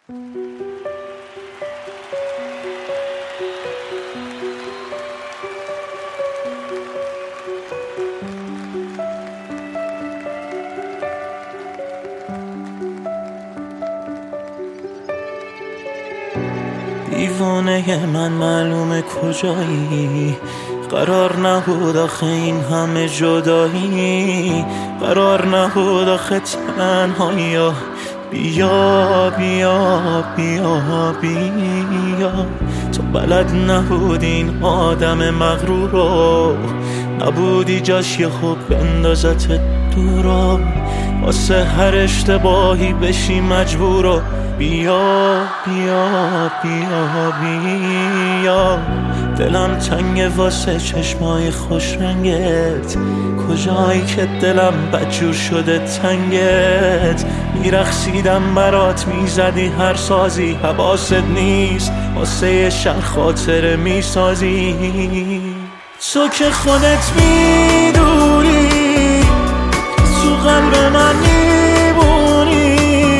دیوانه من معلومه کجایی، قرار نبود آخه این همه جدایی، قرار نبود آخه تنهایی. بیا بیا بیا بیا، تو بلد نبودی این آدم مغرور رو، نبودی جاش یه خوب بندازت دورا، واسه هر اشتباهی بشی مجبورو. بیا بیا بیا بیا، دلم تنگه واسه چشمای خوش رنگت، کجایی که دلم بدجور شده تنگت. میرقصیدم برات، میزدی هر سازی، حواست نیست واسه یه شهر خاطره میسازی. تو که خودت میدونی تو قلب من میبونی،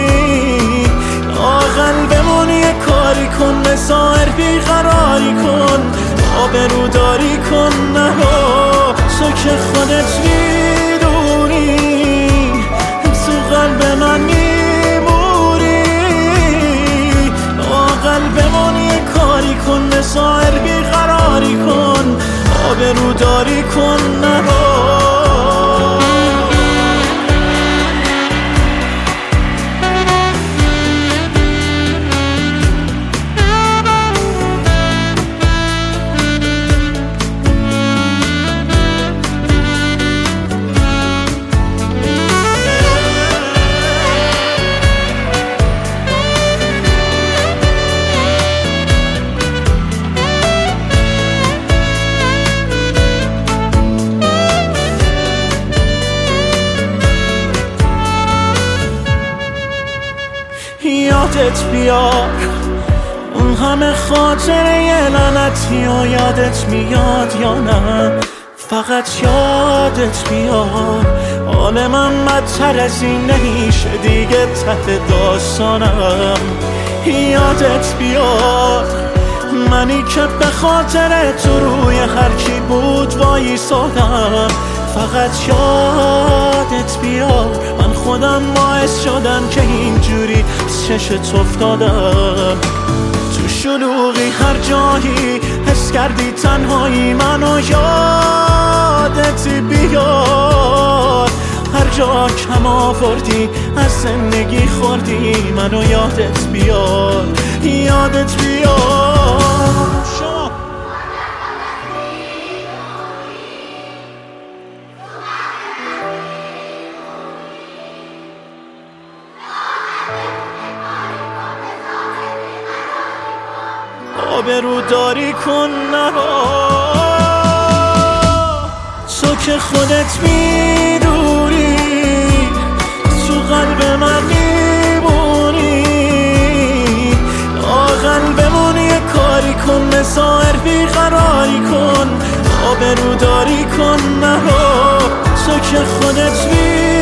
قلبمون یه کاری کن، مسائر بیقراری کن، آبروداری کن نرو. تو که خودت میدونی تو قلب من میمونی، قلبمون یه کاری کن، مسائر بیقراری کن، آبروداری کن نرو. یادت بیار اون همه خاطره لعنتی و یادت میاد یا نه؟ فقط یادت بیار حال من بدتر از این نمیشه دیگه ته داستانم. یادت بیار منی که به خاطر تو روی هرکی بود وایسادم. فقط یادت بیار من خودم باعث شدم که اینجوری چشت افتادم. تو شلوغی هر جایی حس کردی تنهایی، منو یادت بیار هر جا کم آوردی از زندگی خوردی، منو یادت بیار یادت بیار. آبروداری کن نرو. تو که خودت میدونی تو قلب من میمونی، قلبمون یه کاری کن، مسائر بیقراری کن، آبروداری کن نرو. تو که خودت میدونی